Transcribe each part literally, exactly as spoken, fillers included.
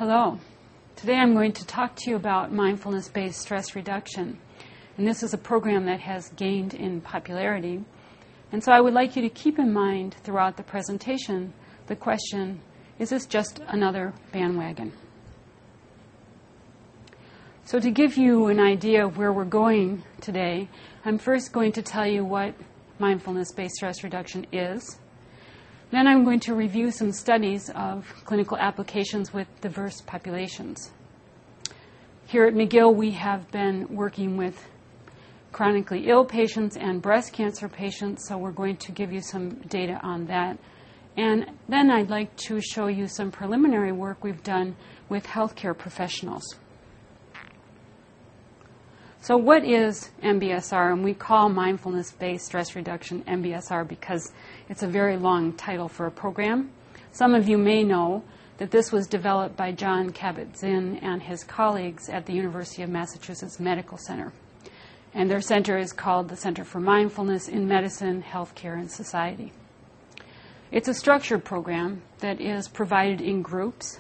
Hello. Today I'm going to talk to you about mindfulness-based stress reduction. And this is a program that has gained in popularity. And so I would like you to keep in mind throughout the presentation the question, is this just another bandwagon? So to give you an idea of where we're going today, I'm first going to tell you what mindfulness-based stress reduction is. Then I'm going to review some studies of clinical applications with diverse populations. Here at McGill, we have been working with chronically ill patients and breast cancer patients, so we're going to give you some data on that. And then I'd like to show you some preliminary work we've done with healthcare professionals. So what is M B S R? And we call mindfulness-based stress reduction M B S R because it's a very long title for a program. Some of you may know that this was developed by Jon Kabat-Zinn and his colleagues at the University of Massachusetts Medical Center. And their center is called the Center for Mindfulness in Medicine, Healthcare, and Society. It's a structured program that is provided in groups.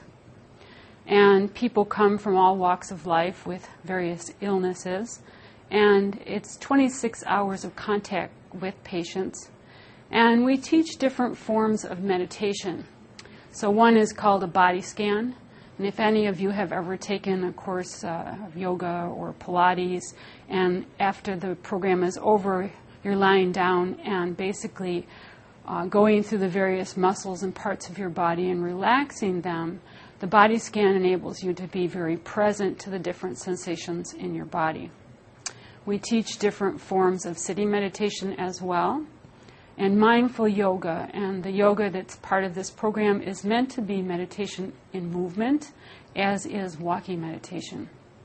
And people come from all walks of life with various illnesses. And it's twenty-six hours of contact with patients. And we teach different forms of meditation. So one is called a body scan. And if any of you have ever taken a course uh, of yoga or Pilates, and after the program is over, you're lying down and basically uh, going through the various muscles and parts of your body and relaxing them, the body scan enables you to be very present to the different sensations in your body. We teach different forms of sitting meditation as well, and mindful yoga. And the yoga that's part of this program is meant to be meditation in movement, as is walking meditation.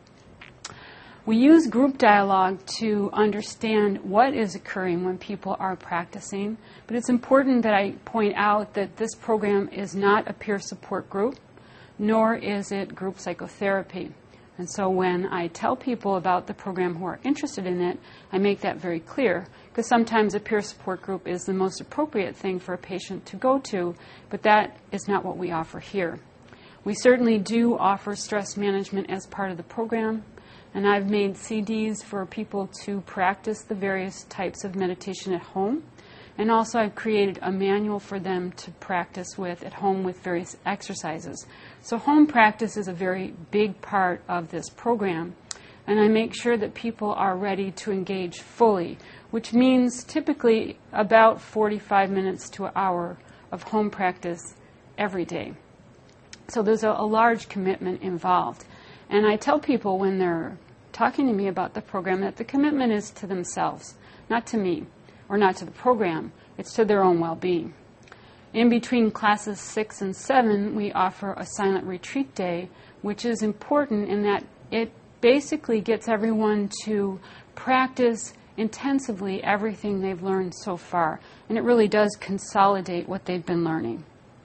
We use group dialogue to understand what is occurring when people are practicing, but it's important that I point out that this program is not a peer support group, nor is it group psychotherapy. And so when I tell people about the program who are interested in it, I make that very clear, because sometimes a peer support group is the most appropriate thing for a patient to go to, but that is not what we offer here. We certainly do offer stress management as part of the program, and I've made C Ds for people to practice the various types of meditation at home. And also I've created a manual for them to practice with at home with various exercises. So home practice is a very big part of this program. And I make sure that people are ready to engage fully, which means typically about forty-five minutes to an hour of home practice every day. So there's a, a large commitment involved. And I tell people when they're talking to me about the program that the commitment is to themselves, not to me, or not to the program. It's to their own well-being. In between classes six and seven, we offer a silent retreat day, which is important in that it basically gets everyone to practice intensively everything they've learned so far. And it really does consolidate what they've been learning.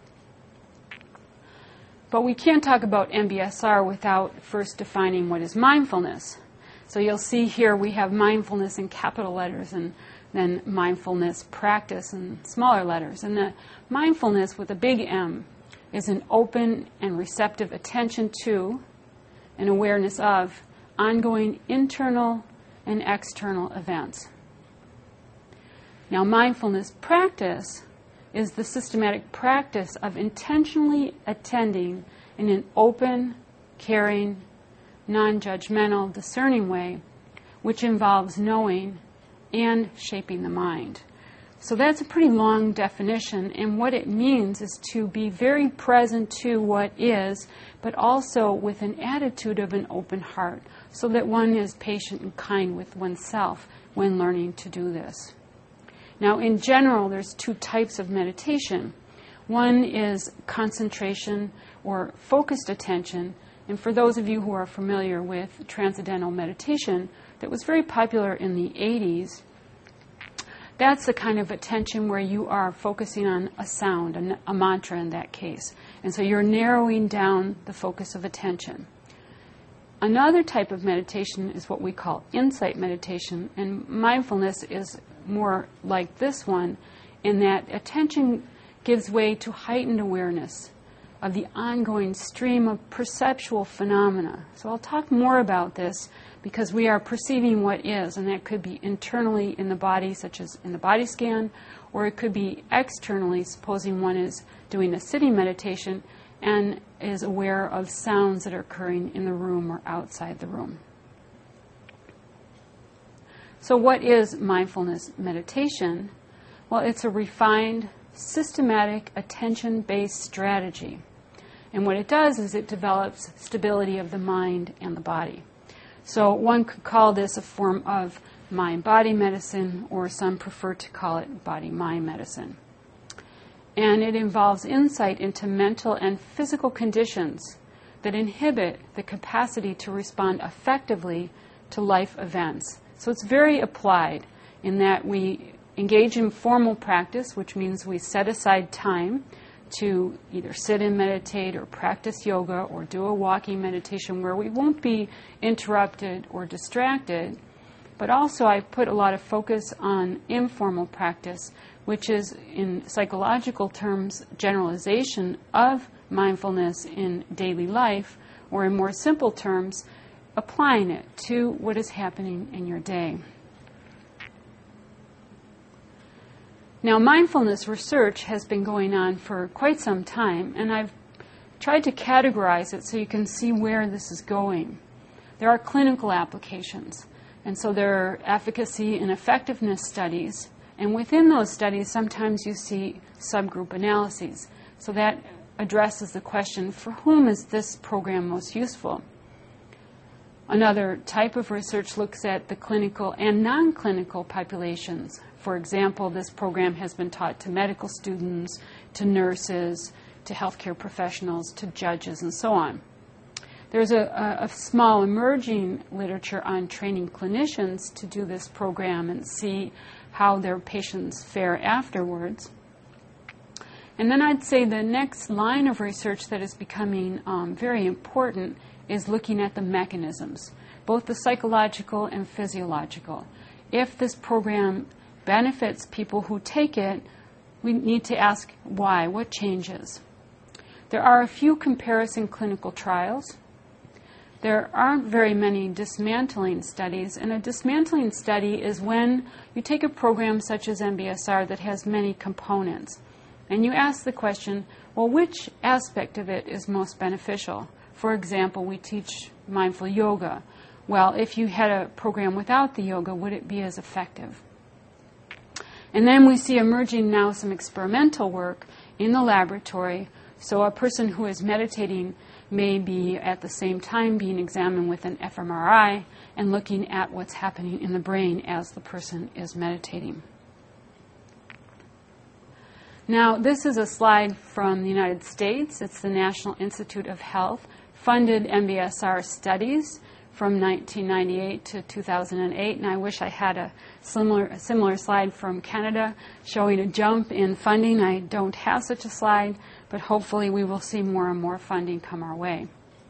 But we can't talk about M B S R without first defining what is mindfulness. So you'll see here we have mindfulness in capital letters and then mindfulness practice in smaller letters. And the mindfulness with a big M is an open and receptive attention to and awareness of ongoing internal and external events. Now, mindfulness practice is the systematic practice of intentionally attending in an open, caring, non-judgmental, discerning way, which involves knowing and shaping the mind. So that's a pretty long definition, and what it means is to be very present to what is, but also with an attitude of an open heart, so that one is patient and kind with oneself when learning to do this. Now, in general, there's two types of meditation. One is concentration or focused attention, and for those of you who are familiar with transcendental meditation, that was very popular in the eighties, that's the kind of attention where you are focusing on a sound, a, a mantra in that case. And so you're narrowing down the focus of attention. Another type of meditation is what we call insight meditation, and mindfulness is more like this one in that attention gives way to heightened awareness of the ongoing stream of perceptual phenomena. So I'll talk more about this because we are perceiving what is, and that could be internally in the body, such as in the body scan, or it could be externally, supposing one is doing a sitting meditation and is aware of sounds that are occurring in the room or outside the room. So what is mindfulness meditation? Well, it's a refined, systematic, attention-based strategy. And what it does is it develops stability of the mind and the body. So one could call this a form of mind-body medicine, or some prefer to call it body-mind medicine. And it involves insight into mental and physical conditions that inhibit the capacity to respond effectively to life events. So it's very applied in that we engage in formal practice, which means we set aside time to either sit and meditate or practice yoga or do a walking meditation where we won't be interrupted or distracted. But also I put a lot of focus on informal practice, which is in psychological terms generalization of mindfulness in daily life, or in more simple terms, applying it to what is happening in your day. Now, mindfulness research has been going on for quite some time, and I've tried to categorize it so you can see where this is going. There are clinical applications, and so there are efficacy and effectiveness studies, and within those studies sometimes you see subgroup analyses. So that addresses the question, for whom is this program most useful? Another type of research looks at the clinical and non-clinical populations. For example, this program has been taught to medical students, to nurses, to healthcare professionals, to judges, and so on. There's a, a, a small emerging literature on training clinicians to do this program and see how their patients fare afterwards. And then I'd say the next line of research that is becoming um, very important is looking at the mechanisms, both the psychological and physiological. If this program benefits people who take it, we need to ask why, what changes. There are a few comparison clinical trials. There aren't very many dismantling studies, and a dismantling study is when you take a program such as M B S R that has many components, and you ask the question, well, which aspect of it is most beneficial? For example, we teach mindful yoga. Well, if you had a program without the yoga, would it be as effective? And then we see emerging now some experimental work in the laboratory. So a person who is meditating may be at the same time being examined with an f M R I and looking at what's happening in the brain as the person is meditating. Now, this is a slide from the United States. It's the National Institute of Health funded M B S R studies from nineteen ninety-eight to two thousand eight, and I wish I had a similar, a similar slide from Canada showing a jump in funding. I don't have such a slide, but hopefully we will see more and more funding come our way.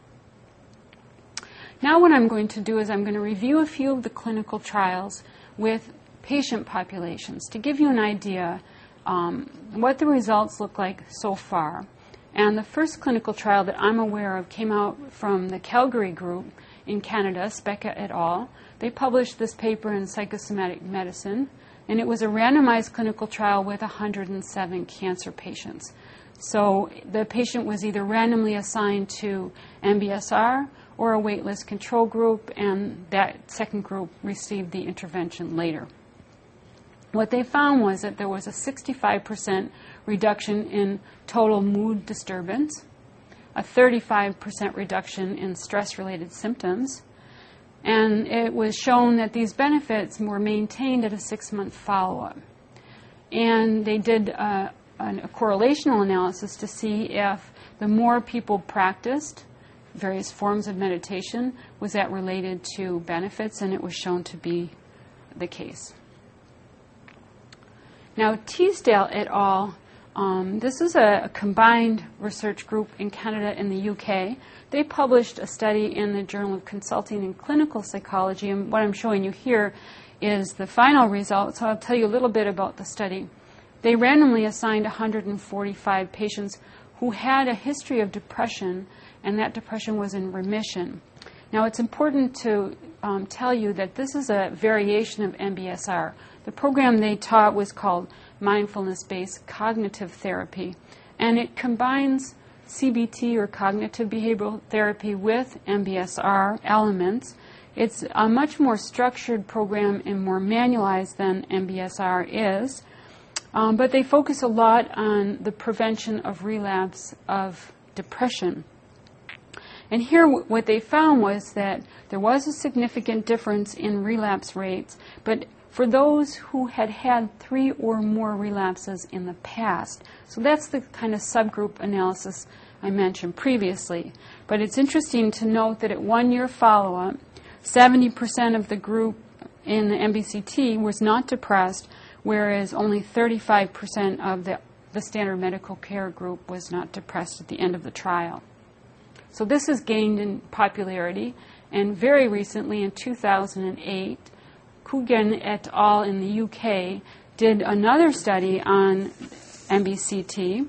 Now what I'm going to do is I'm going to review a few of the clinical trials with patient populations to give you an idea um, what the results look like so far. And the first clinical trial that I'm aware of came out from the Calgary group in Canada, Specka et al. They published this paper in Psychosomatic Medicine, and it was a randomized clinical trial with one hundred seven cancer patients. So the patient was either randomly assigned to M B S R or a waitlist control group, and that second group received the intervention later. What they found was that there was a sixty-five percent reduction in total mood disturbance, a thirty-five percent reduction in stress-related symptoms, and it was shown that these benefits were maintained at a six-month follow-up. And they did uh, an, a correlational analysis to see if the more people practiced various forms of meditation, was that related to benefits, and it was shown to be the case. Now, Teasdale et al., um, this is a, a combined research group in Canada and the U K. They published a study in the Journal of Consulting and Clinical Psychology, and what I'm showing you here is the final result, so I'll tell you a little bit about the study. They randomly assigned one hundred forty-five patients who had a history of depression, and that depression was in remission. Now, it's important to um, tell you that this is a variation of M B S R. The program they taught was called Mindfulness-Based Cognitive Therapy, and it combines C B T, or cognitive behavioral therapy, with M B S R elements. It's a much more structured program and more manualized than M B S R is, um, but they focus a lot on the prevention of relapse of depression. And here w- what they found was that there was a significant difference in relapse rates, but for those who had had three or more relapses in the past. So that's the kind of subgroup analysis I mentioned previously. But it's interesting to note that at one-year follow-up, seventy percent of the group in the M B C T was not depressed, whereas only thirty-five percent of the, the standard medical care group was not depressed at the end of the trial. So this has gained in popularity, and very recently in two thousand eight, Coogan et al. In the U K did another study on M B C T,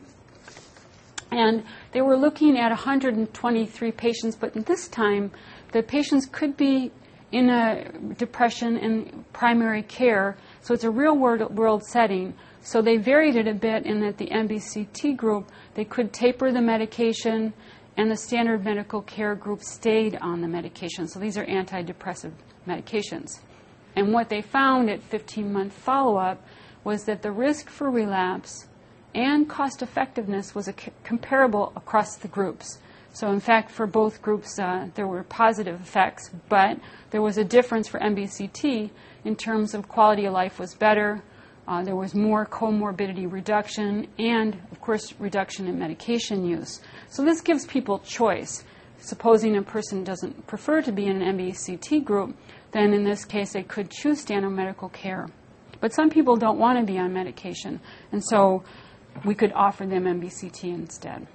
and they were looking at one hundred twenty-three patients, but this time the patients could be in a depression in primary care, so it's a real world, world setting. So they varied it a bit in that the M B C T group, they could taper the medication, and the standard medical care group stayed on the medication. So these are antidepressive medications. And what they found at fifteen-month follow-up was that the risk for relapse and cost effectiveness was a c- comparable across the groups. So in fact, for both groups, uh, there were positive effects, but there was a difference for M B C T in terms of quality of life was better, uh, there was more comorbidity reduction, and of course, reduction in medication use. So this gives people choice. Supposing a person doesn't prefer to be in an M B C T group, then in this case they could choose standard medical care. But some people don't want to be on medication, and so we could offer them M B C T instead.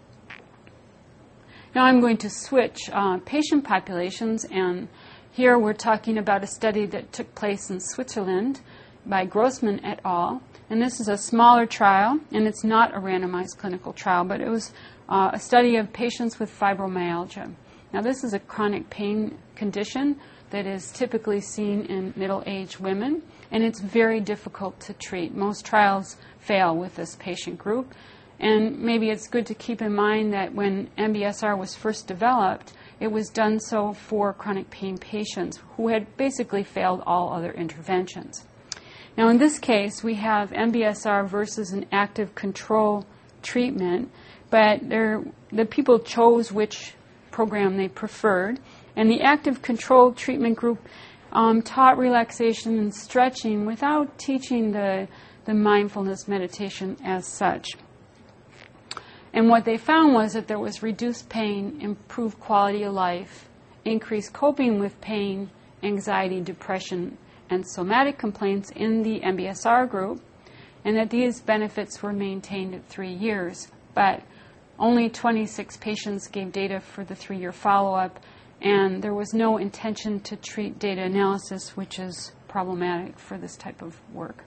Now I'm going to switch uh, patient populations, and here we're talking about a study that took place in Switzerland by Grossman et al. And this is a smaller trial, and it's not a randomized clinical trial, but it was uh, a study of patients with fibromyalgia. Now this is a chronic pain condition that is typically seen in middle-aged women, and it's very difficult to treat. Most trials fail with this patient group, and maybe it's good to keep in mind that when M B S R was first developed, it was done so for chronic pain patients who had basically failed all other interventions. Now in this case, we have M B S R versus an active control treatment, but the people chose which program they preferred, and the active control treatment group um, taught relaxation and stretching without teaching the, the mindfulness meditation as such. And what they found was that there was reduced pain, improved quality of life, increased coping with pain, anxiety, depression, and somatic complaints in the M B S R group, and that these benefits were maintained at three years. But only twenty-six patients gave data for the three-year follow-up, and there was no intention to treat data analysis, which is problematic for this type of work.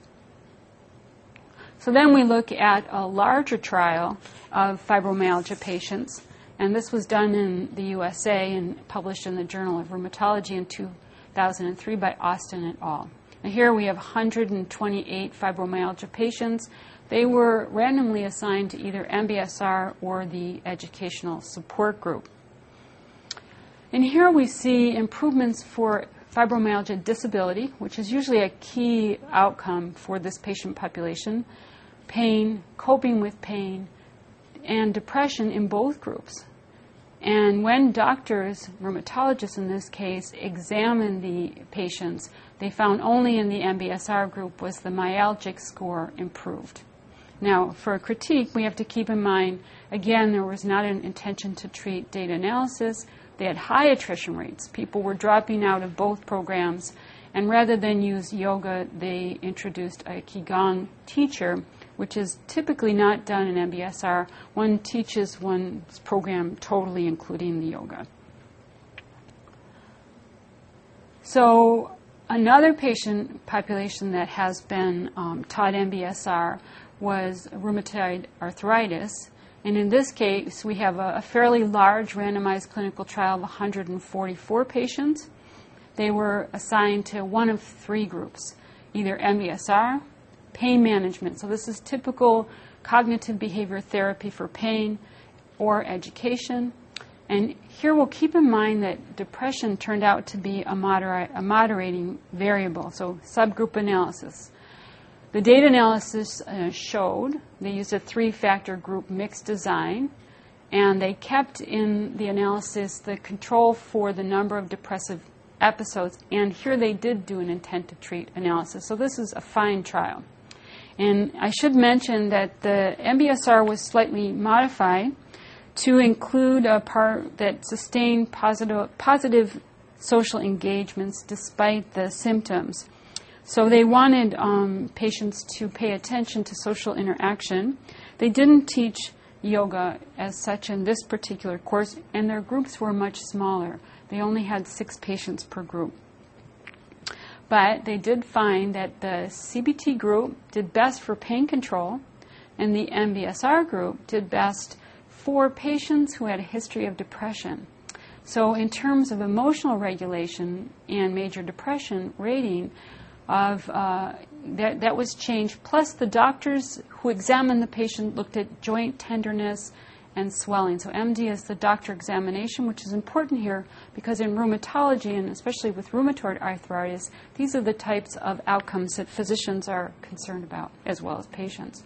So then we look at a larger trial of fibromyalgia patients, and this was done in the U S A and published in the Journal of Rheumatology in two thousand three by Austin et al. And here we have one hundred twenty-eight fibromyalgia patients. They were randomly assigned to either M B S R or the educational support group. And here we see improvements for fibromyalgia disability, which is usually a key outcome for this patient population, pain, coping with pain, and depression in both groups. And when doctors, rheumatologists in this case, examined the patients, they found only in the M B S R group was the myalgic score improved. Now, for a critique, we have to keep in mind, again, there was not an intention to treat data analysis. They had high attrition rates. People were dropping out of both programs, and rather than use yoga, they introduced a Qigong teacher, which is typically not done in M B S R. One teaches one's program totally, including the yoga. So another patient population that has been um, taught M B S R was rheumatoid arthritis, And in this case, we have a, a fairly large randomized clinical trial of one hundred forty-four patients. They were assigned to one of three groups, either M B S R, pain management. So this is typical cognitive behavior therapy for pain, or education. And here we'll keep in mind that depression turned out to be a, modera- a moderating variable, so subgroup analysis. The data analysis uh, showed they used a three-factor group mixed design, and they kept in the analysis the control for the number of depressive episodes, and here they did do an intent to treat analysis. So this is a fine trial. And I should mention that the M B S R was slightly modified to include a part that sustained positive, positive social engagements despite the symptoms. So they wanted um, patients to pay attention to social interaction. They didn't teach yoga as such in this particular course, and their groups were much smaller. They only had six patients per group. But they did find that the C B T group did best for pain control, and the M B S R group did best for patients who had a history of depression. So in terms of emotional regulation and major depression rating, of uh, that, that was changed. Plus the doctors who examined the patient looked at joint tenderness and swelling. So M D is the doctor examination, which is important here because in rheumatology, and especially with rheumatoid arthritis, these are the types of outcomes that physicians are concerned about, as well as patients.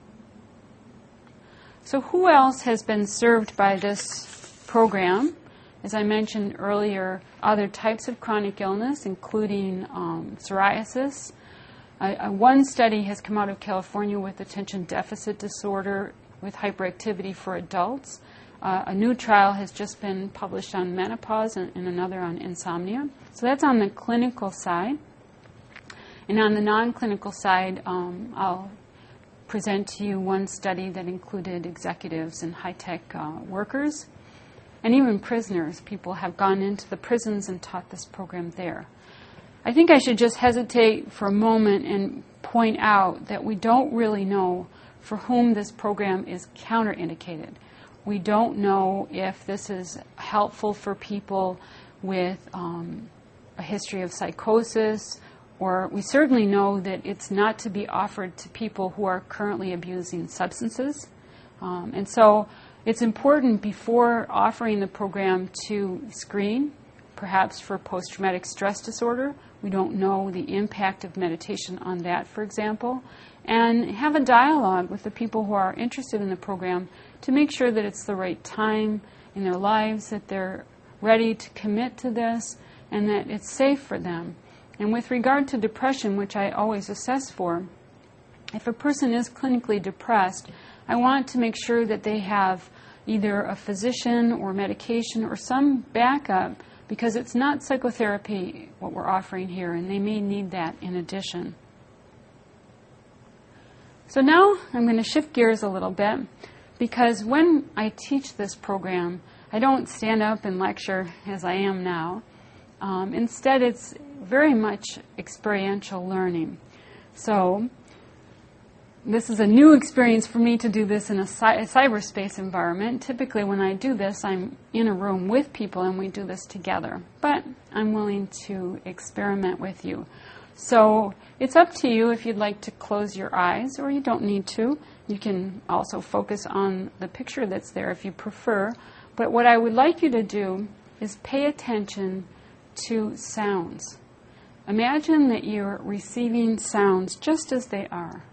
So who else has been served by this program? As I mentioned earlier, other types of chronic illness, including um, psoriasis. Uh, uh, one study has come out of California with attention deficit disorder with hyperactivity for adults. Uh, a new trial has just been published on menopause and, and another on insomnia. So that's on the clinical side. And on the non-clinical side, um, I'll present to you one study that included executives and high-tech uh, workers. And even prisoners. People have gone into the prisons and taught this program there. I think I should just hesitate for a moment and point out that we don't really know for whom this program is counterindicated. We don't know if this is helpful for people with um, a history of psychosis, or we certainly know that it's not to be offered to people who are currently abusing substances. Um, and so it's important before offering the program to screen, perhaps for post-traumatic stress disorder. We don't know the impact of meditation on that, for example. And have a dialogue with the people who are interested in the program to make sure that it's the right time in their lives, that they're ready to commit to this, and that it's safe for them. And with regard to depression, which I always assess for, if a person is clinically depressed, I want to make sure that they have either a physician or medication or some backup, because it's not psychotherapy what we're offering here, and they may need that in addition. So now I'm going to shift gears a little bit, because when I teach this program, I don't stand up and lecture as I am now. Um, instead, it's very much experiential learning. So this is a new experience for me to do this in a, cy- a cyberspace environment. Typically when I do this, I'm in a room with people and we do this together. But I'm willing to experiment with you. So it's up to you if you'd like to close your eyes, or you don't need to. You can also focus on the picture that's there if you prefer. But what I would like you to do is pay attention to sounds. Imagine that you're receiving sounds just as they are.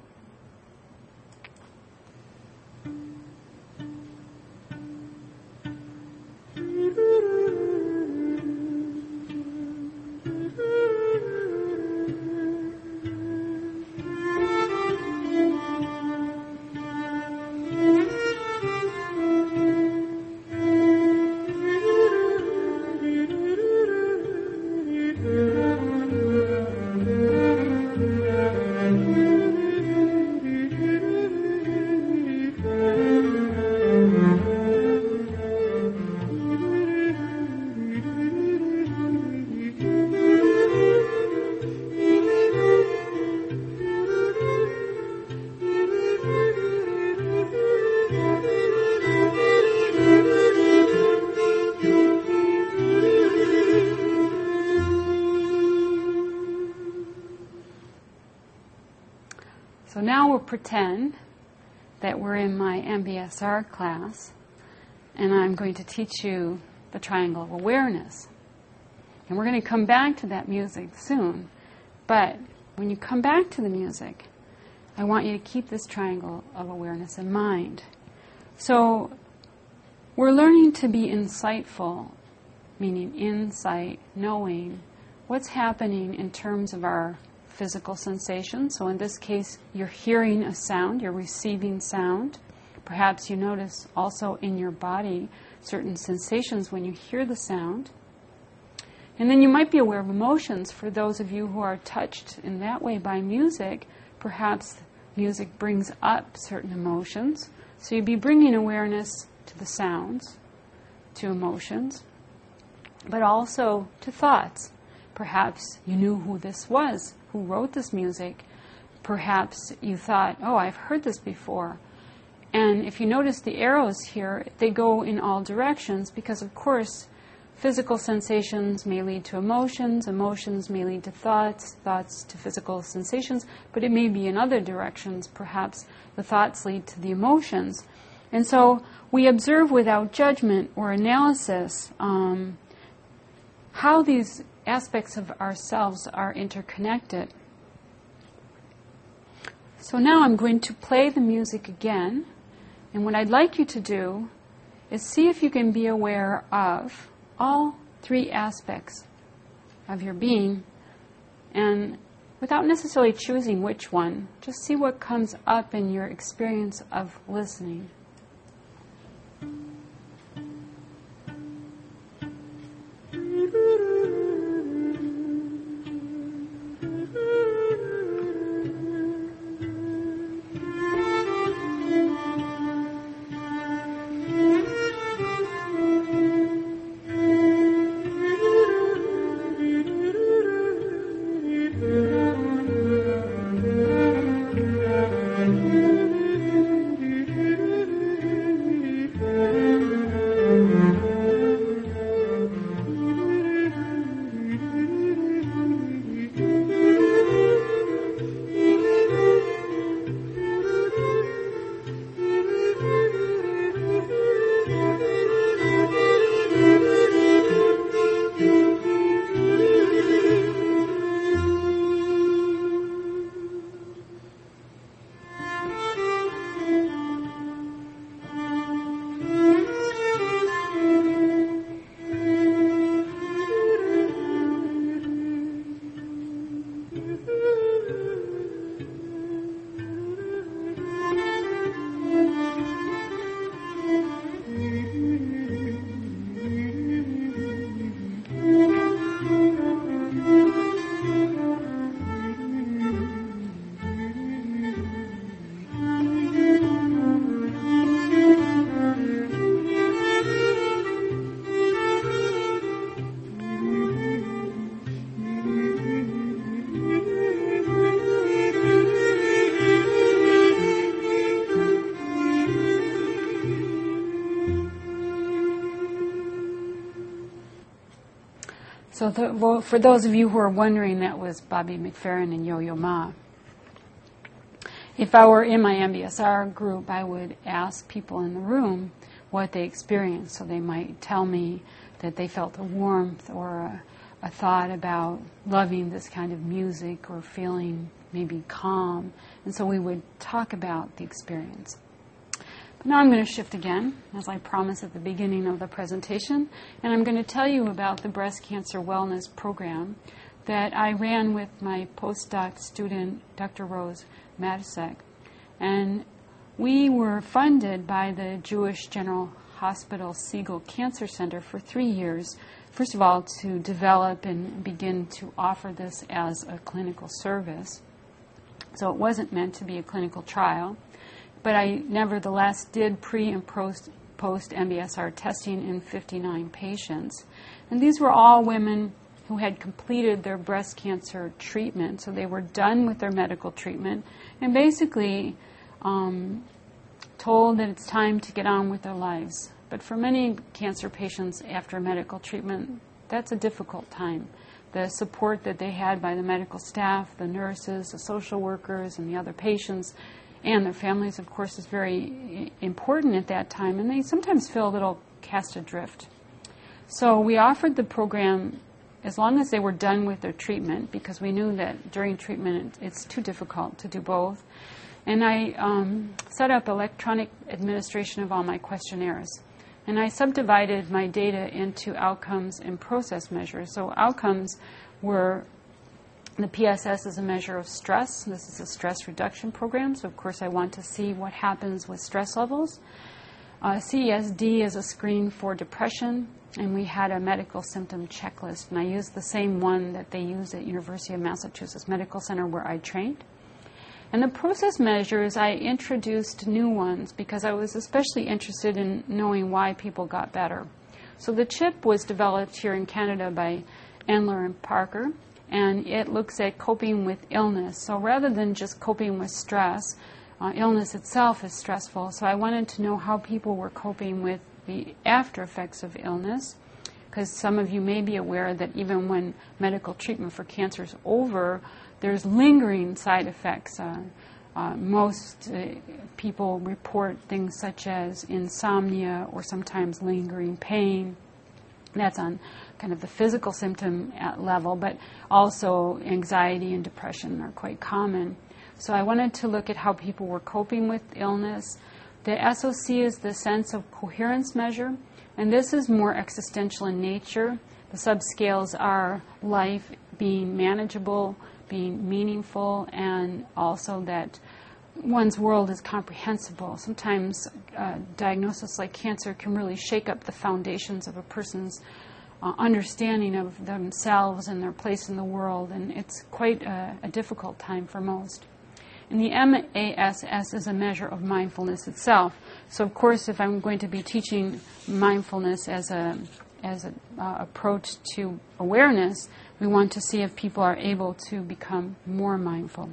now we'll pretend that we're in my M B S R class, and I'm going to teach you the triangle of awareness. And we're going to come back to that music soon. But when you come back to the music, I want you to keep this triangle of awareness in mind. So we're learning to be insightful, meaning insight, knowing what's happening in terms of our physical sensations. So in this case, you're hearing a sound, you're receiving sound. Perhaps you notice also in your body certain sensations when you hear the sound. And then you might be aware of emotions. For those of you who are touched in that way by music, perhaps music brings up certain emotions. So you'd be bringing awareness to the sounds, to emotions, but also to thoughts. Perhaps you knew who this was, who wrote this music. Perhaps you thought, oh, I've heard this before. And if you notice the arrows here, they go in all directions because, of course, physical sensations may lead to emotions, emotions may lead to thoughts, thoughts to physical sensations, but it may be in other directions. Perhaps the thoughts lead to the emotions. And so we observe without judgment or analysis um, how these aspects of ourselves are interconnected. So now I'm going to play the music again, and what I'd like you to do is see if you can be aware of all three aspects of your being, and without necessarily choosing which one, just see what comes up in your experience of listening. So the, well, for those of you who are wondering, that was Bobby McFerrin and Yo-Yo Ma. If I were in my M B S R group, I would ask people in the room what they experienced. So they might tell me that they felt a warmth or a, a thought about loving this kind of music or feeling maybe calm. And so we would talk about the experience. But now I'm going to shift again, as I promised at the beginning of the presentation, and I'm going to tell you about the breast cancer wellness program that I ran with my postdoc student, Doctor Rose Matusek. And we were funded by the Jewish General Hospital Siegel Cancer Center for three years, first of all, to develop and begin to offer this as a clinical service. So it wasn't meant to be a clinical trial. But I nevertheless did pre and post, post M B S R testing in fifty-nine patients. And these were all women who had completed their breast cancer treatment. So they were done with their medical treatment and basically um, told that it's time to get on with their lives. But for many cancer patients after medical treatment, that's a difficult time. the support that they had by the medical staff, the nurses, the social workers, and the other patients, and their families, of course, is very important at that time, and they sometimes feel a little cast adrift. So we offered the program as long as they were done with their treatment, because we knew that during treatment it's too difficult to do both. And I um, set up electronic administration of all my questionnaires. And I subdivided my data into outcomes and process measures. So outcomes were, the P S S is a measure of stress. This is a stress reduction program, so of course I want to see what happens with stress levels. Uh, C E S D is a screen for depression, and we had a medical symptom checklist, and I used the same one that they use at University of Massachusetts Medical Center where I trained. And the process measures, I introduced new ones because I was especially interested in knowing why people got better. So the CHIP was developed here in Canada by Endler and Parker, and it looks at coping with illness. So rather than just coping with stress, uh, illness itself is stressful. So I wanted to know how people were coping with the after effects of illness, because some of you may be aware that even when medical treatment for cancer is over, there's lingering side effects. Uh, uh, most uh, people report things such as insomnia or sometimes lingering pain. That's on kind of the physical symptom at level, but also anxiety and depression are quite common. So I wanted to look at how people were coping with illness. The S O C is the sense of coherence measure, and this is more existential in nature. The subscales are life being manageable, being meaningful, and also that one's world is comprehensible. Sometimes uh, diagnosis like cancer can really shake up the foundations of a person's uh, understanding of themselves and their place in the world, and it's quite a, a difficult time for most. And the M A S S is a measure of mindfulness itself. So, of course, if I'm going to be teaching mindfulness as a as an uh, approach to awareness, we want to see if people are able to become more mindful.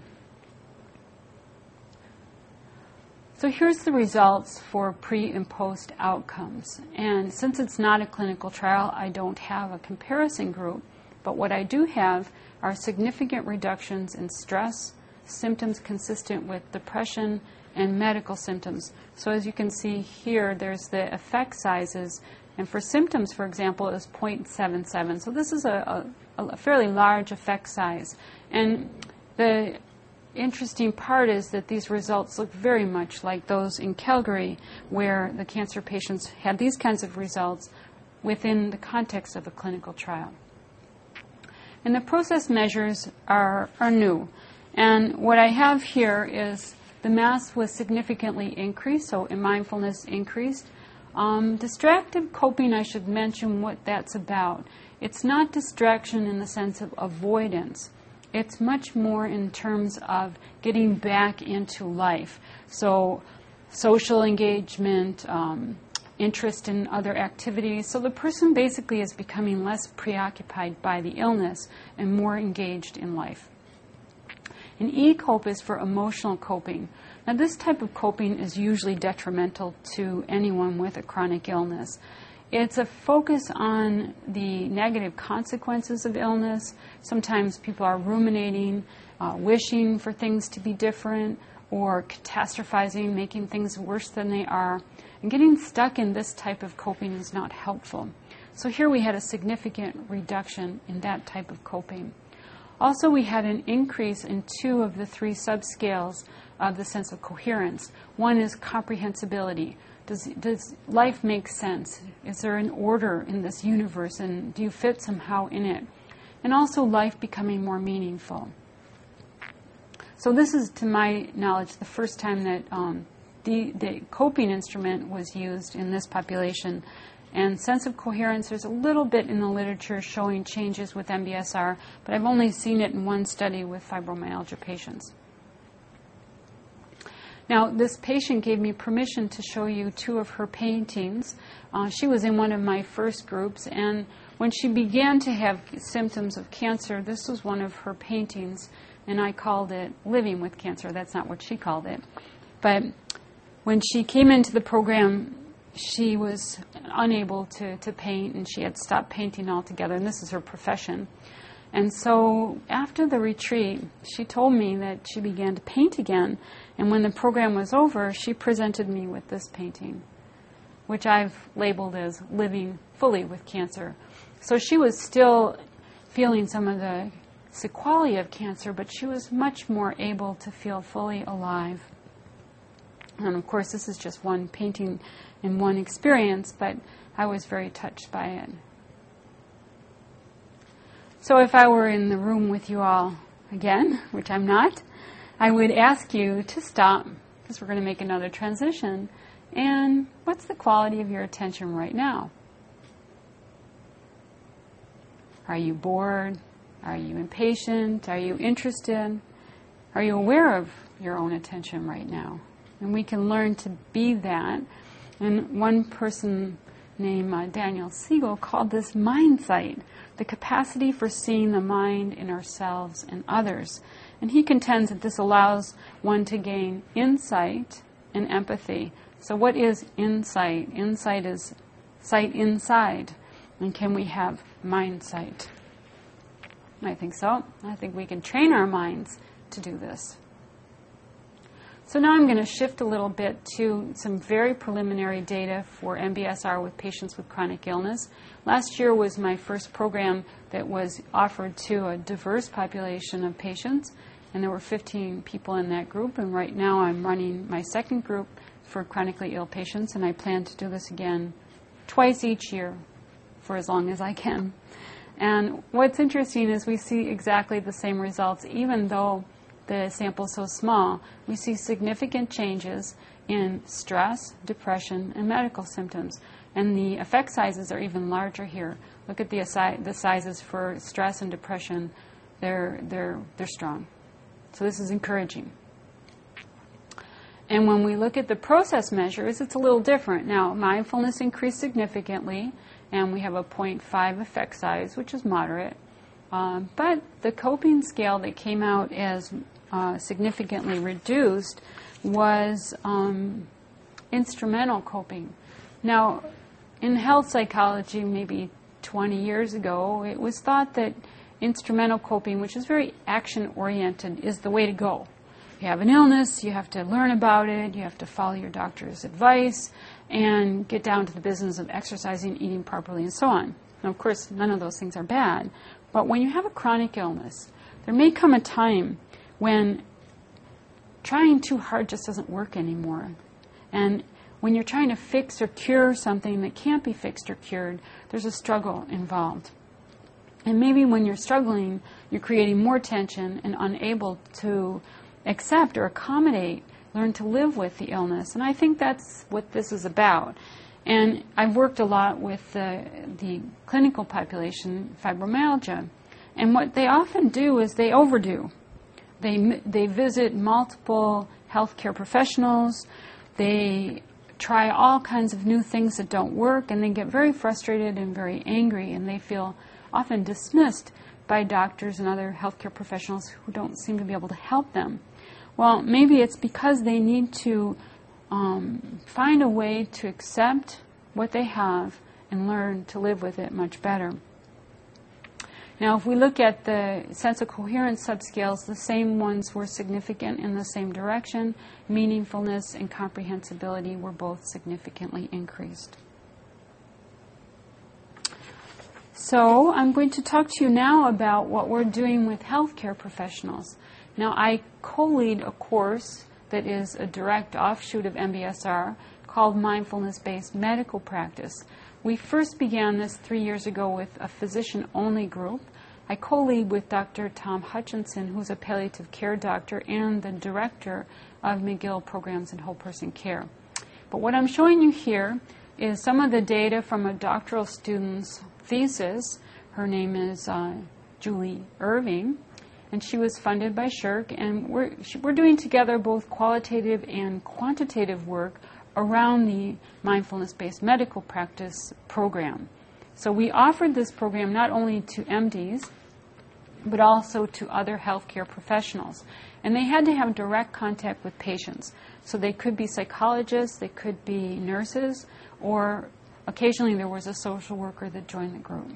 So here's the results for pre and post outcomes. And since it's not a clinical trial, I don't have a comparison group. But what I do have are significant reductions in stress, symptoms consistent with depression, and medical symptoms. So as you can see here, there's the effect sizes. And for symptoms, for example, is zero point seven seven. So this is a, a, a fairly large effect size. And the interesting part is that these results look very much like those in Calgary, where the cancer patients had these kinds of results within the context of a clinical trial. And the process measures are, are new. And what I have here is the mass was significantly increased, so in mindfulness increased. Um, distractive coping, I should mention what that's about. It's not distraction in the sense of avoidance. It's much more in terms of getting back into life. So social engagement, um, interest in other activities. So the person basically is becoming less preoccupied by the illness and more engaged in life. And E-COPE is for emotional coping. Now, this type of coping is usually detrimental to anyone with a chronic illness. It's a focus on the negative consequences of illness. Sometimes people are ruminating, uh, wishing for things to be different, or catastrophizing, making things worse than they are. And getting stuck in this type of coping is not helpful. So here we had a significant reduction in that type of coping. Also, we had an increase in two of the three subscales of the sense of coherence. One is comprehensibility. Does, does life make sense? Is there an order in this universe, and do you fit somehow in it? And also life becoming more meaningful. So this is, to my knowledge, the first time that um, the, the coping instrument was used in this population. And sense of coherence, there's a little bit in the literature showing changes with M B S R, but I've only seen it in one study with fibromyalgia patients. Now, this patient gave me permission to show you two of her paintings. Uh, she was in one of my first groups, and when she began to have symptoms of cancer, this was one of her paintings, and I called it Living with Cancer. That's not what she called it. But when she came into the program, she was unable to, to paint, and she had stopped painting altogether, and this is her profession. And so after the retreat, she told me that she began to paint again. And when the program was over, she presented me with this painting, which I've labeled as Living Fully with Cancer. So she was still feeling some of the sequelae of cancer, but she was much more able to feel fully alive. And of course, this is just one painting and one experience, but I was very touched by it. So if I were in the room with you all again, which I'm not, I would ask you to stop, because we're going to make another transition. And what's the quality of your attention right now? Are you bored? Are you impatient? Are you interested? Are you aware of your own attention right now? And we can learn to be that. And one person named uh, Daniel Siegel called this mind sight, the capacity for seeing the mind in ourselves and others. And he contends that this allows one to gain insight and empathy. So what is insight? Insight is sight inside. And can we have mind sight? I think so. I think we can train our minds to do this. So now I'm going to shift a little bit to some very preliminary data for M B S R with patients with chronic illness. Last year was my first program that was offered to a diverse population of patients, and there were fifteen people in that group, and right now I'm running my second group for chronically ill patients, and I plan to do this again twice each year for as long as I can. And what's interesting is we see exactly the same results, even though the sample is so small. We see significant changes in stress, depression, and medical symptoms. And the effect sizes are even larger here. Look at the, assi- the sizes for stress and depression. They're, they're, they're strong. So this is encouraging. And when we look at the process measures, it's a little different. Now, mindfulness increased significantly, and we have a zero point five effect size, which is moderate. Um, but the coping scale that came out as uh, significantly reduced was um, instrumental coping. Now, in health psychology, maybe twenty years ago, it was thought that instrumental coping, which is very action-oriented, is the way to go. You have an illness, you have to learn about it, you have to follow your doctor's advice, and get down to the business of exercising, eating properly, and so on. Now, of course, none of those things are bad, but when you have a chronic illness, there may come a time when trying too hard just doesn't work anymore. And when you're trying to fix or cure something that can't be fixed or cured, there's a struggle involved. And maybe when you're struggling, you're creating more tension and unable to accept or accommodate, learn to live with the illness. And I think that's what this is about. And I've worked a lot with the, the clinical population, fibromyalgia. And what they often do is they overdo. They, they visit multiple healthcare professionals. They try all kinds of new things that don't work, and they get very frustrated and very angry, and they feel often dismissed by doctors and other healthcare professionals who don't seem to be able to help them. Well, maybe it's because they need to um, find a way to accept what they have and learn to live with it much better. Now, if we look at the sense of coherence subscales, the same ones were significant in the same direction. Meaningfulness and comprehensibility were both significantly increased. So I'm going to talk to you now about what we're doing with healthcare professionals. Now, I co-lead a course that is a direct offshoot of M B S R called Mindfulness-Based Medical Practice. We first began this three years ago with a physician-only group. I co-lead with Doctor Tom Hutchinson, who's a palliative care doctor and the director of McGill Programs in Whole Person Care. But what I'm showing you here is some of the data from a doctoral student's thesis. Her name is uh, Julie Irving, and she was funded by Shirk, and we're, she, we're doing together both qualitative and quantitative work around the mindfulness-based medical practice program. So we offered this program not only to M Ds, but also to other healthcare professionals. And they had to have direct contact with patients. So they could be psychologists, they could be nurses, or occasionally there was a social worker that joined the group.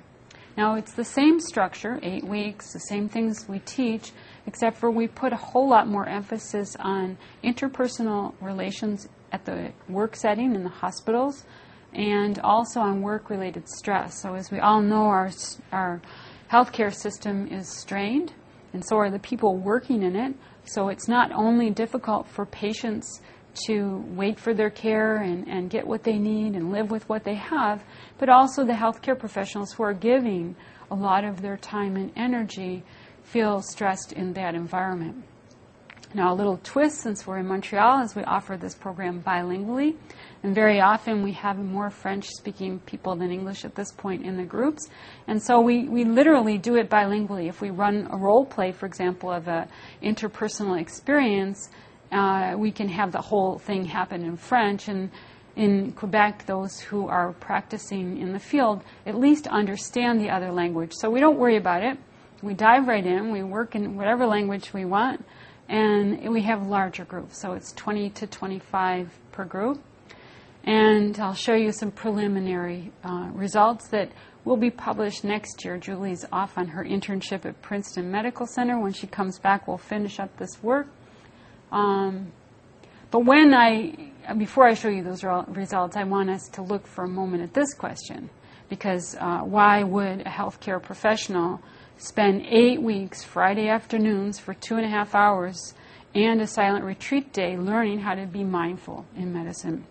Now, it's the same structure, eight weeks, the same things we teach, except for we put a whole lot more emphasis on interpersonal relations at the work setting in the hospitals, and also on work-related stress. So as we all know, our, our healthcare system is strained, and so are the people working in it. So it's not only difficult for patients to wait for their care and, and get what they need and live with what they have, but also the healthcare professionals who are giving a lot of their time and energy feel stressed in that environment. Now, a little twist, since we're in Montreal, is we offer this program bilingually, and very often we have more French-speaking people than English at this point in the groups, and so we, we literally do it bilingually. If we run a role play, for example, of an interpersonal experience, uh, we can have the whole thing happen in French, and in Quebec, those who are practicing in the field at least understand the other language. So we don't worry about it. We dive right in. We work in whatever language we want. And we have larger groups, so it's twenty to twenty-five per group. And I'll show you some preliminary uh, results that will be published next year. Julie's off on her internship at Princeton Medical Center. When she comes back, we'll finish up this work. Um, but when I, before I show you those results, I want us to look for a moment at this question, because uh, why would a healthcare professional spend eight weeks, Friday afternoons, for two and a half hours, and a silent retreat day learning how to be mindful in medicine?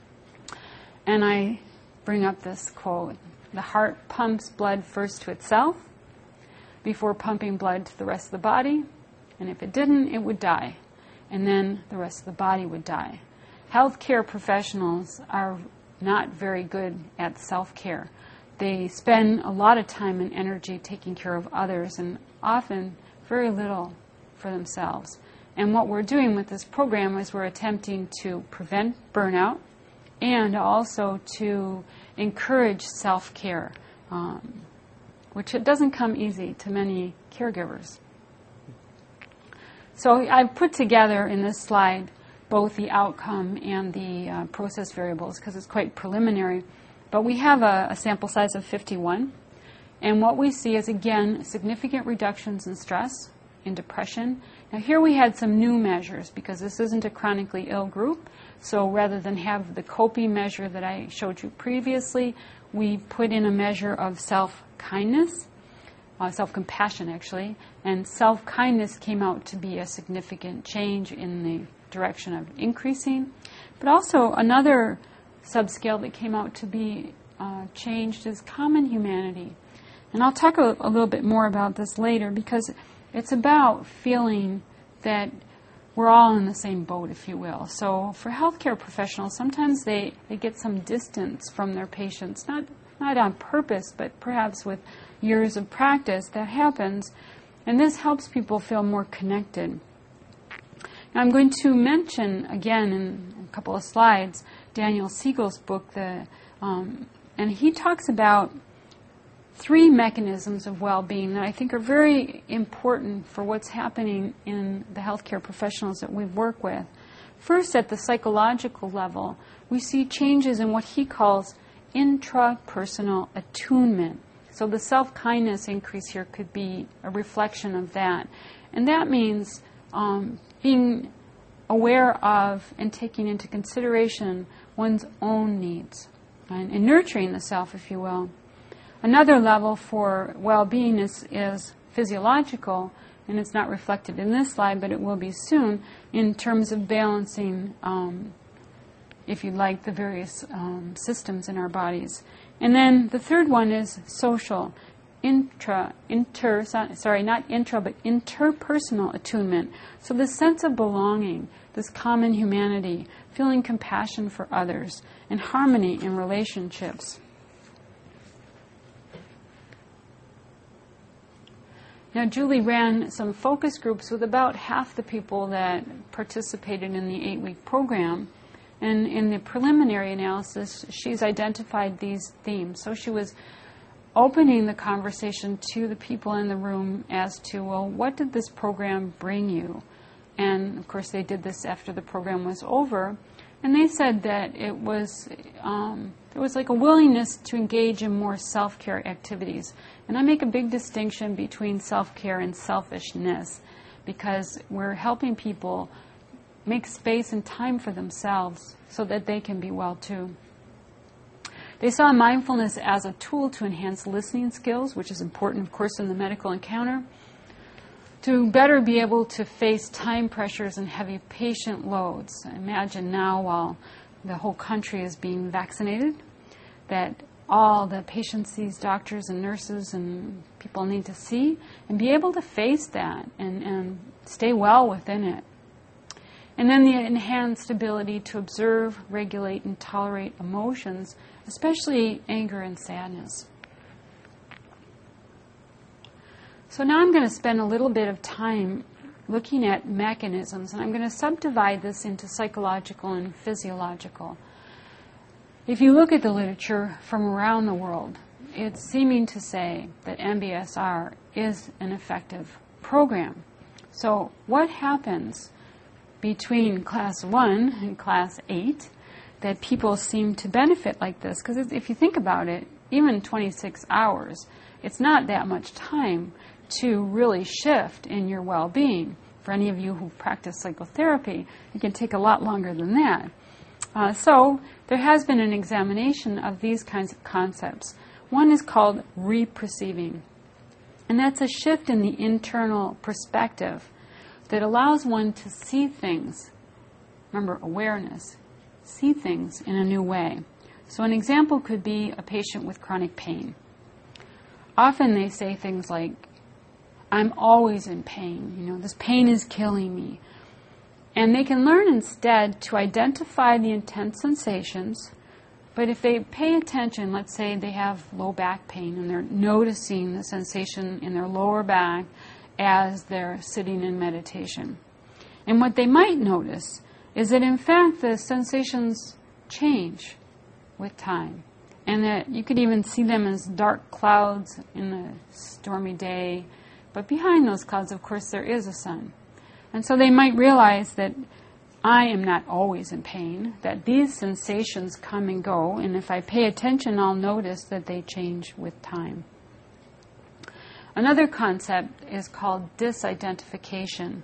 And I bring up this quote: "The heart pumps blood first to itself before pumping blood to the rest of the body, and if it didn't, it would die, and then the rest of the body would die." Healthcare professionals are not very good at self-care. They spend a lot of time and energy taking care of others, and often very little for themselves. And what we're doing with this program is we're attempting to prevent burnout and also to encourage self-care, um, which it doesn't come easy to many caregivers. So I've put together in this slide both the outcome and the uh, process variables, because it's quite preliminary. But we have a, a sample size of fifty-one, and what we see is, again, significant reductions in stress, in depression. Now here we had some new measures, because this isn't a chronically ill group, so rather than have the coping measure that I showed you previously, we put in a measure of self-kindness, uh, self-compassion actually, and self-kindness came out to be a significant change in the direction of increasing. But also another subscale that came out to be uh, changed is common humanity. And I'll talk a, a little bit more about this later, because it's about feeling that we're all in the same boat, if you will. So for healthcare professionals, sometimes they, they get some distance from their patients, not, not on purpose, but perhaps with years of practice that happens, and this helps people feel more connected. Now, I'm going to mention again in a couple of slides Daniel Siegel's book, the, um, and he talks about three mechanisms of well-being that I think are very important for what's happening in the healthcare professionals that we work with. First, at the psychological level, we see changes in what he calls intrapersonal attunement. So the self-kindness increase here could be a reflection of that. And that means um, being aware of and taking into consideration one's own needs and, and nurturing the self, if you will. Another level for well-being is, is physiological, and it's not reflected in this slide, but it will be soon, in terms of balancing, um, if you like, the various um, systems in our bodies. And then the third one is social, intra, inter, sorry, not intra, but interpersonal attunement. So this sense of belonging, this common humanity, feeling compassion for others, and harmony in relationships. Now, Julie ran some focus groups with about half the people that participated in the eight-week program. And in the preliminary analysis, she's identified these themes. So she was opening the conversation to the people in the room as to, well, what did this program bring you? And, of course, they did this after the program was over. And they said that it was, um, there was like a willingness to engage in more self-care activities. And I make a big distinction between self-care and selfishness, because we're helping people make space and time for themselves so that they can be well too. They saw mindfulness as a tool to enhance listening skills, which is important, of course, in the medical encounter, to better be able to face time pressures and heavy patient loads. Imagine now, while the whole country is being vaccinated, that all the patients these doctors and nurses and people need to see, and be able to face that and, and stay well within it. And then the enhanced ability to observe, regulate, and tolerate emotions, especially anger and sadness. So now I'm going to spend a little bit of time looking at mechanisms, and I'm going to subdivide this into psychological and physiological. If you look at the literature from around the world, it's seeming to say that M B S R is an effective program. So what happens between class one and class eight that people seem to benefit like this? Because if you think about it, even twenty-six hours, it's not that much time to really shift in your well-being. For any of you who practice psychotherapy, it can take a lot longer than that. Uh, so there has been an examination of these kinds of concepts. One is called reperceiving, and that's a shift in the internal perspective that allows one to see things, remember awareness, see things in a new way. So an example could be a patient with chronic pain. Often they say things like, I'm always in pain, you know, this pain is killing me. And they can learn instead to identify the intense sensations, but if they pay attention, let's say they have low back pain and they're noticing the sensation in their lower back as they're sitting in meditation. And what they might notice is that in fact the sensations change with time, and that you could even see them as dark clouds in a stormy day, but behind those clouds, of course, there is a sun. And so they might realize that I am not always in pain, that these sensations come and go, and if I pay attention, I'll notice that they change with time. Another concept is called disidentification.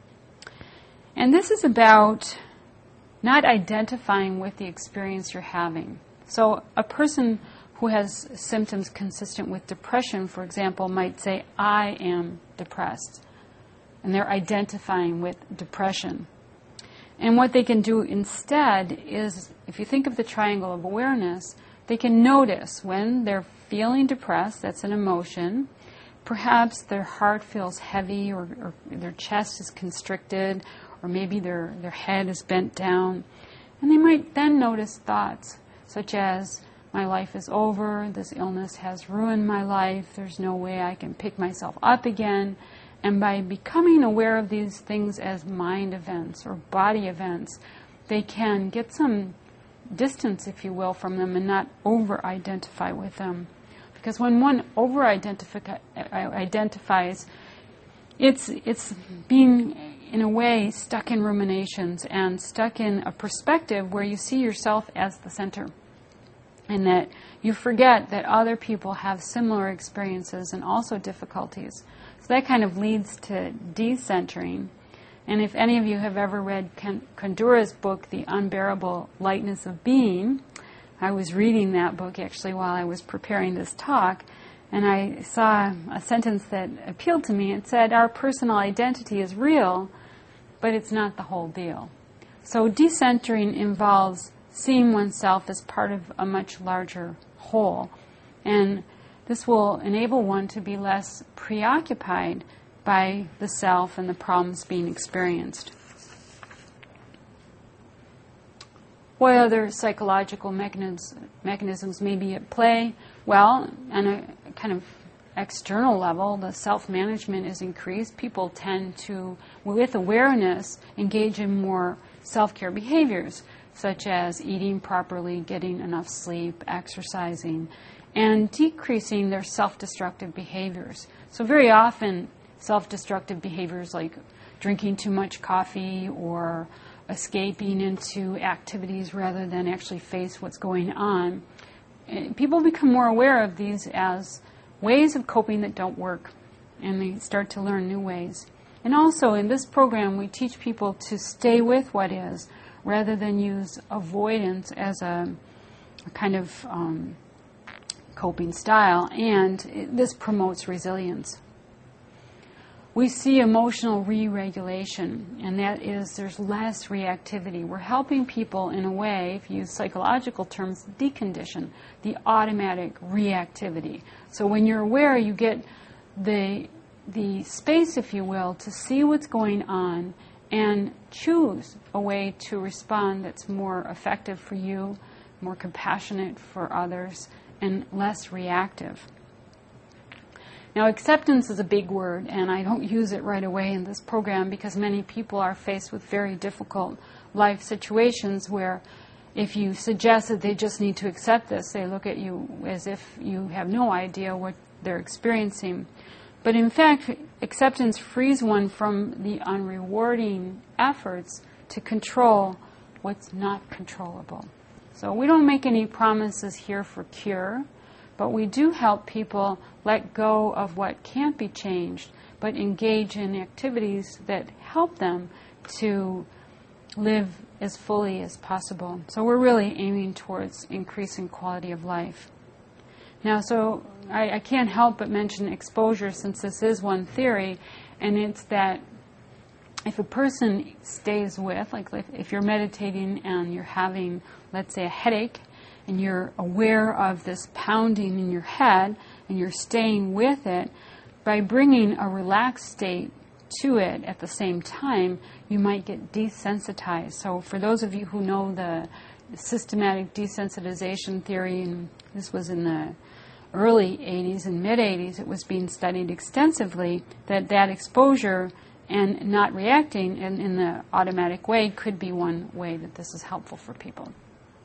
And this is about not identifying with the experience you're having. So a person who has symptoms consistent with depression, for example, might say, I am depressed. And they're identifying with depression. And what they can do instead is, if you think of the triangle of awareness, they can notice when they're feeling depressed, that's an emotion. Perhaps their heart feels heavy, or, or their chest is constricted, or maybe their, their head is bent down. And they might then notice thoughts such as, my life is over, this illness has ruined my life, there's no way I can pick myself up again. And by becoming aware of these things as mind events or body events, they can get some distance, if you will, from them and not over-identify with them. Because when one over-identifies, it's, it's being, in a way, stuck in ruminations and stuck in a perspective where you see yourself as the center. And that you forget that other people have similar experiences and also difficulties. So that kind of leads to decentering. And if any of you have ever read Kundera's book, The Unbearable Lightness of Being, I was reading that book actually while I was preparing this talk, and I saw a sentence that appealed to me. It said, our personal identity is real, but it's not the whole deal. So decentering involves seeing oneself as part of a much larger whole. And this will enable one to be less preoccupied by the self and the problems being experienced. What other psychological mechanisms, mechanisms may be at play? Well, on a kind of external level, the self-management is increased. People tend to, with awareness, engage in more self-care behaviors, such as eating properly, getting enough sleep, exercising, and decreasing their self-destructive behaviors. So very often, self-destructive behaviors like drinking too much coffee or escaping into activities rather than actually face what's going on. And people become more aware of these as ways of coping that don't work, and they start to learn new ways. And also in this program we teach people to stay with what is rather than use avoidance as a, a kind of um, coping style, and it, this promotes resilience. We see emotional re-regulation, and that is there's less reactivity. We're helping people in a way, if you use psychological terms, decondition the automatic reactivity. So when you're aware, you get the, the space, if you will, to see what's going on and choose a way to respond that's more effective for you, more compassionate for others, and less reactive. Now, acceptance is a big word, and I don't use it right away in this program because many people are faced with very difficult life situations where if you suggest that they just need to accept this, they look at you as if you have no idea what they're experiencing. But in fact, acceptance frees one from the unrewarding efforts to control what's not controllable. So we don't make any promises here for cure, but we do help people let go of what can't be changed, but engage in activities that help them to live as fully as possible. So we're really aiming towards increasing quality of life. Now, so I, I can't help but mention exposure since this is one theory, and it's that if a person stays with, like if, if you're meditating and you're having, let's say, a headache, and you're aware of this pounding in your head, and you're staying with it, by bringing a relaxed state to it at the same time, you might get desensitized. So for those of you who know the systematic desensitization theory, and this was in the early eighties and mid-eighties, it was being studied extensively, that that exposure and not reacting in, in the automatic way could be one way that this is helpful for people.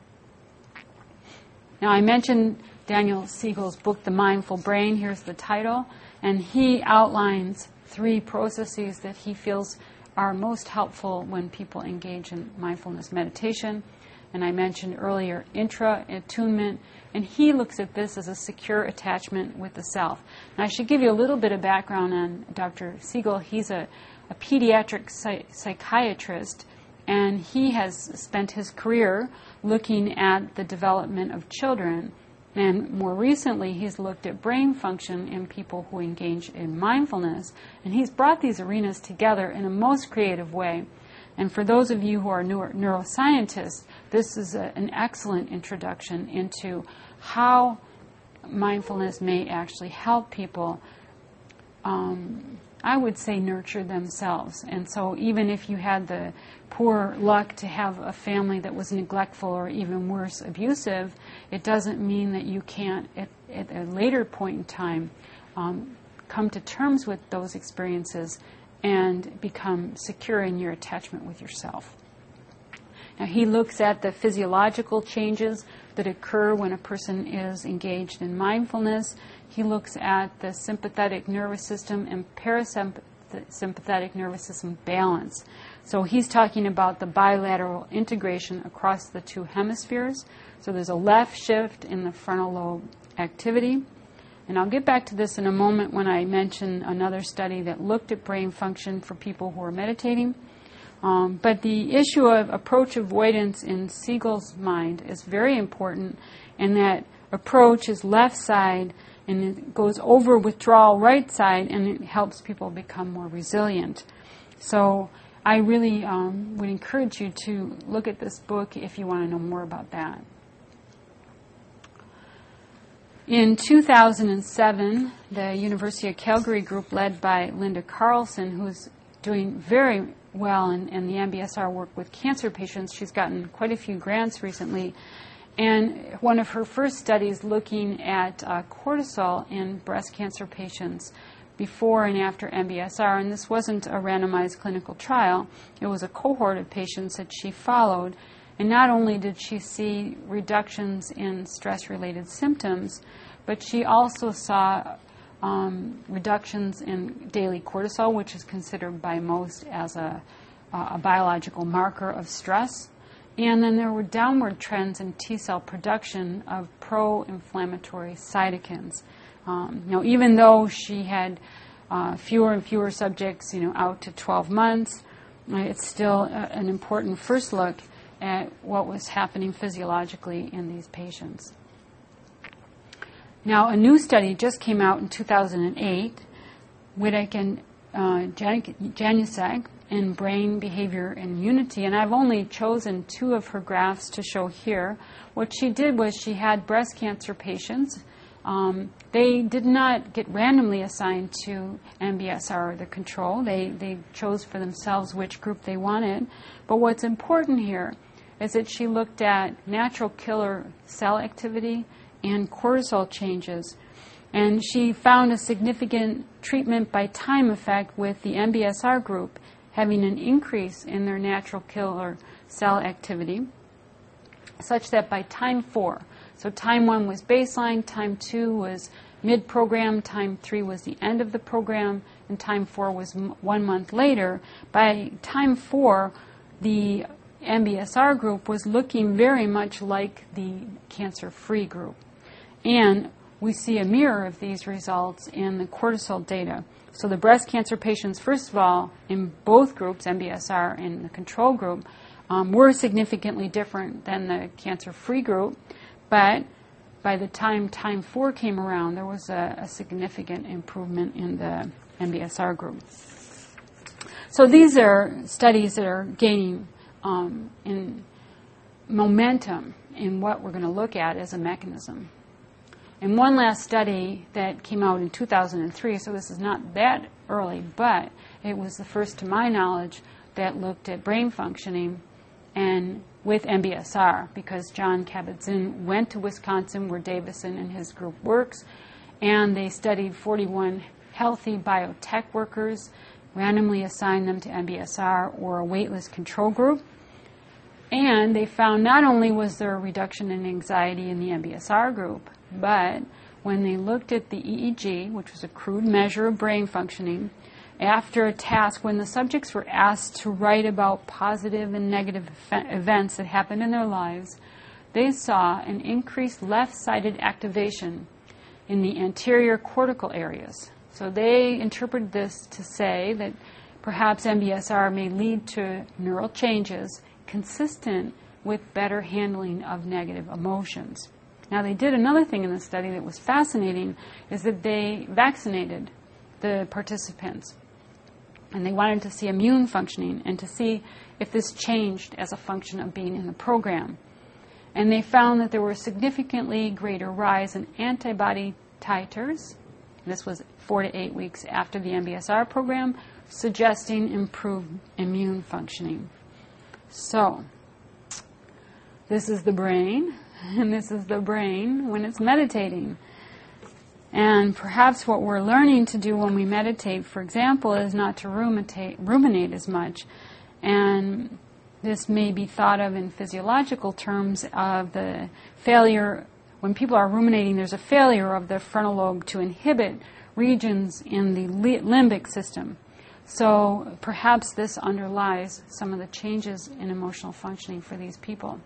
Now, I mentioned Daniel Siegel's book, The Mindful Brain. Here's the title. And he outlines three processes that he feels are most helpful when people engage in mindfulness meditation. And I mentioned earlier intra-attunement. And he looks at this as a secure attachment with the self. And I should give you a little bit of background on Doctor Siegel. He's a, a pediatric psych- psychiatrist. And he has spent his career looking at the development of children. And more recently, he's looked at brain function in people who engage in mindfulness. And he's brought these arenas together in a most creative way. And for those of you who are neuro- neuroscientists, this is a, an excellent introduction into how mindfulness may actually help people um, I would say nurture themselves. And so even if you had the poor luck to have a family that was neglectful or even worse, abusive, it doesn't mean that you can't, at, at a later point in time, um, come to terms with those experiences and become secure in your attachment with yourself. Now, he looks at the physiological changes that occur when a person is engaged in mindfulness. He looks at the sympathetic nervous system and parasympathetic nervous system balance. So he's talking about the bilateral integration across the two hemispheres. So there's a left shift in the frontal lobe activity. And I'll get back to this in a moment when I mention another study that looked at brain function for people who are meditating. Um, but the issue of approach avoidance in Siegel's mind is very important, and that approach is left side and it goes over withdrawal right side, and it helps people become more resilient. So I really um, would encourage you to look at this book if you want to know more about that. In two thousand seven, the University of Calgary group led by Linda Carlson, who's doing very well in, in the M B S R work with cancer patients. She's gotten quite a few grants recently. And one of her first studies looking at uh, cortisol in breast cancer patients before and after M B S R, and this wasn't a randomized clinical trial. It was a cohort of patients that she followed. And not only did she see reductions in stress-related symptoms, but she also saw um, reductions in daily cortisol, which is considered by most as a uh, a biological marker of stress. And then there were downward trends in T-cell production of pro-inflammatory cytokines. Um, you know, even though she had uh, fewer and fewer subjects, you know, out to twelve months, uh, it's still a, an important first look at what was happening physiologically in these patients. Now, a new study just came out in two thousand eight, Witek and uh, Janusek, in Brain Behavior and Unity, and I've only chosen two of her graphs to show here. What she did was she had breast cancer patients. Um, they did not get randomly assigned to M B S R or the control. They, they chose for themselves which group they wanted. But what's important here is that she looked at natural killer cell activity and cortisol changes. And she found a significant treatment by time effect with the M B S R group having an increase in their natural killer cell activity, such that by time four, so time one was baseline, time two was mid-program, time three was the end of the program, and time four was m- one month later. By time four, the M B S R group was looking very much like the cancer-free group. And we see a mirror of these results in the cortisol data. So the breast cancer patients, first of all, in both groups, M B S R and the control group, um, were significantly different than the cancer-free group. But by the time time four came around, there was a, a significant improvement in the M B S R group. So these are studies that are gaining um, in momentum in what we're going to look at as a mechanism. And one last study that came out in two thousand three, so this is not that early, but it was the first to my knowledge that looked at brain functioning and with M B S R, because John Kabat-Zinn went to Wisconsin, where Davison and his group works, and they studied forty-one healthy biotech workers, randomly assigned them to M B S R or a waitlist control group. And they found not only was there a reduction in anxiety in the M B S R group, but when they looked at the E E G, which was a crude measure of brain functioning, after a task, when the subjects were asked to write about positive and negative events that happened in their lives, they saw an increased left-sided activation in the anterior cortical areas. So they interpreted this to say that perhaps M B S R may lead to neural changes consistent with better handling of negative emotions. Now, they did another thing in the study that was fascinating, is that they vaccinated the participants. And they wanted to see immune functioning and to see if this changed as a function of being in the program. And they found that there were significantly greater rise in antibody titers. This was four to eight weeks after the M B S R program, suggesting improved immune functioning. So, this is the brain, and this is the brain when it's meditating. And perhaps what we're learning to do when we meditate, for example, is not to ruminate, ruminate as much. And this may be thought of in physiological terms of the failure. When people are ruminating, there's a failure of the frontal lobe to inhibit regions in the limbic system. So perhaps this underlies some of the changes in emotional functioning for these people.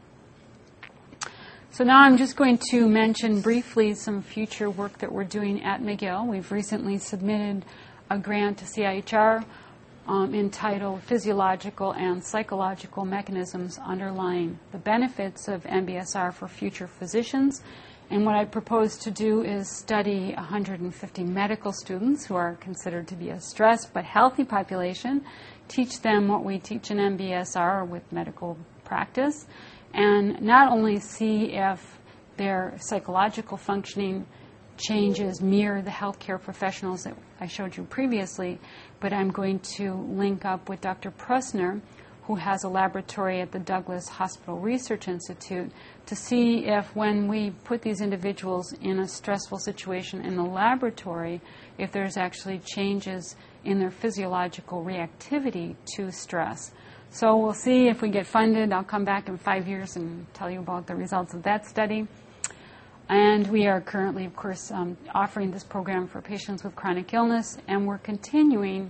So now I'm just going to mention briefly some future work that we're doing at McGill. We've recently submitted a grant to C I H R um, entitled Physiological and Psychological Mechanisms Underlying the Benefits of M B S R for Future Physicians. And what I propose to do is study one hundred fifty medical students who are considered to be a stressed but healthy population, teach them what we teach in M B S R with medical practice, and not only see if their psychological functioning changes mirror the healthcare professionals that I showed you previously, but I'm going to link up with Doctor Prusner, who has a laboratory at the Douglas Hospital Research Institute, to see if when we put these individuals in a stressful situation in the laboratory, if there's actually changes in their physiological reactivity to stress. So we'll see if we get funded. I'll come back in five years and tell you about the results of that study. And we are currently, of course, um, offering this program for patients with chronic illness, and we're continuing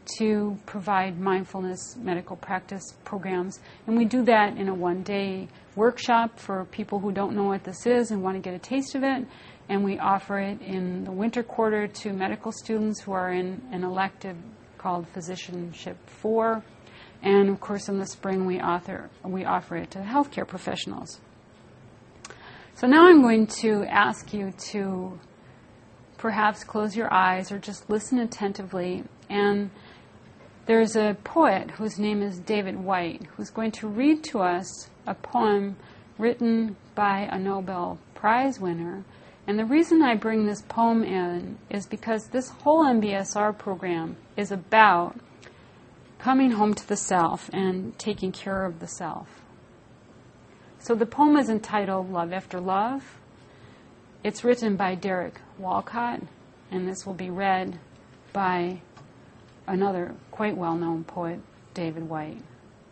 to provide mindfulness medical practice programs. And we do that in a one-day workshop for people who don't know what this is and want to get a taste of it. And we offer it in the winter quarter to medical students who are in an elective called Physicianship four. And of course in the spring we, author, we offer it to healthcare professionals. So now I'm going to ask you to perhaps close your eyes or just listen attentively. And there's a poet whose name is David Whyte who's going to read to us a poem written by a Nobel Prize winner. And the reason I bring this poem in is because this whole M B S R program is about coming home to the self and taking care of the self. So the poem is entitled Love After Love. It's written by Derek Walcott, and this will be read by another quite well-known poet, David Whyte.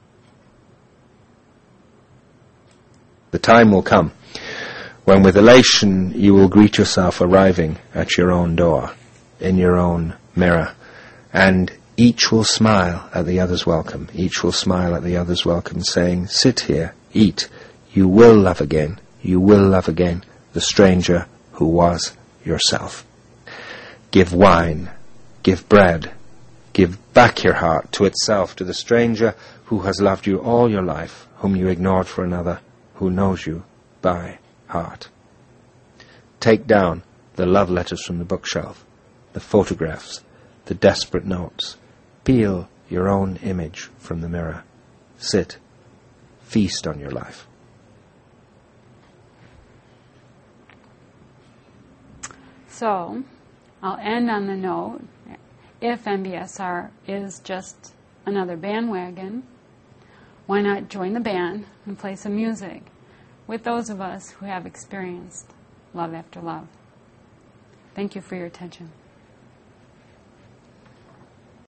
The time will come when with elation you will greet yourself arriving at your own door, in your own mirror, and each will smile at the other's welcome. Each will smile at the other's welcome, saying, sit here, eat. You will love again. You will love again the stranger who was yourself. Give wine, give bread, give back your heart to itself, to the stranger who has loved you all your life, whom you ignored for another, who knows you by heart. Take down the love letters from the bookshelf, the photographs, the desperate notes. Peel your own image from the mirror. Sit, feast on your life. So, I'll end on the note, if M B S R is just another bandwagon, why not join the band and play some music with those of us who have experienced love after love. Thank you for your attention.